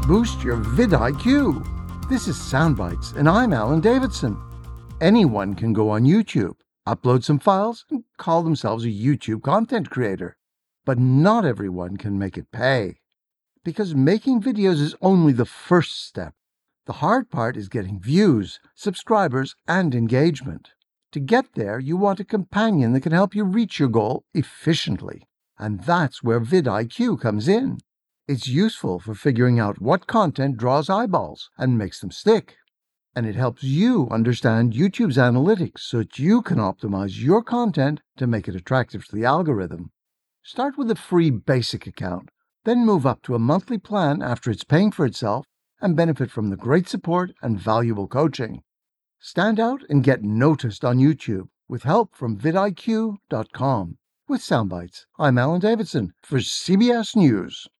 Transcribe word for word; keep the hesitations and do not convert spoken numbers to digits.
boost your vidIQ. This is Soundbites, and I'm Alan Davidson. Anyone can go on YouTube, upload some files, and call themselves a YouTube content creator. But not everyone can make it pay. Because making videos is only the first step. The hard part is getting views, subscribers, and engagement. To get there, you want a companion that can help you reach your goal efficiently. And that's where vidIQ comes in. It's useful for figuring out what content draws eyeballs and makes them stick. And it helps you understand YouTube's analytics so that you can optimize your content to make it attractive to the algorithm. Start with a free basic account, then move up to a monthly plan after it's paying for itself and benefit from the great support and valuable coaching. Stand out and get noticed on YouTube with help from vidIQ dot com. With Soundbites, I'm Alan Davidson for C B S News.